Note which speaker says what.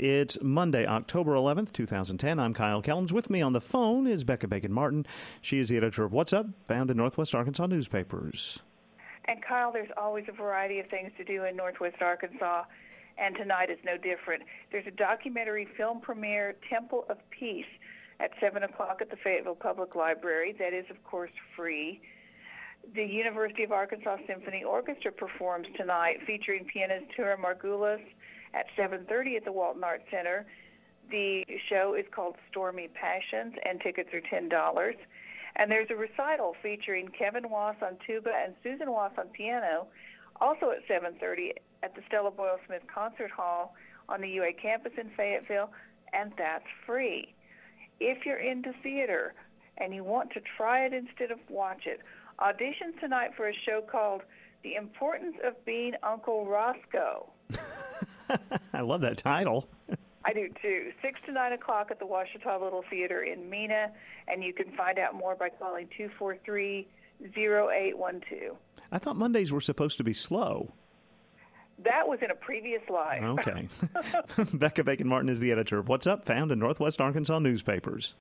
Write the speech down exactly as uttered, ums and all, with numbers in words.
Speaker 1: It's Monday, October eleventh, twenty ten. I'm Kyle Kellums. With me on the phone is Becca Bacon-Martin. She is the editor of What's Up, found in Northwest Arkansas newspapers.
Speaker 2: And Kyle, there's always a variety of things to do in Northwest Arkansas, and tonight is no different. There's a documentary film premiere, Temple of Peace, at seven o'clock at the Fayetteville Public Library. That is, of course, free. The University of Arkansas Symphony Orchestra performs tonight, featuring pianist Tura Margulis at seven thirty at the Walton Arts Center. The show is called Stormy Passions, and tickets are ten dollars. And there's a recital featuring Kevin Wass on tuba and Susan Wass on piano, also at seven thirty at the Stella Boyle Smith Concert Hall on the U A campus in Fayetteville, and that's free. If you're into theater and you want to try it instead of watch it, audition tonight for a show called The Importance of Being Uncle Roscoe.
Speaker 1: I love that title.
Speaker 2: I do, too. six to nine o'clock at the Ouachita Little Theater in Mena, and you can find out more by calling two four three, zero eight one two.
Speaker 1: I thought Mondays were supposed to be slow.
Speaker 2: That was in a previous life.
Speaker 1: Okay. Becca Bacon-Martin is the editor of What's Up, found in Northwest Arkansas newspapers.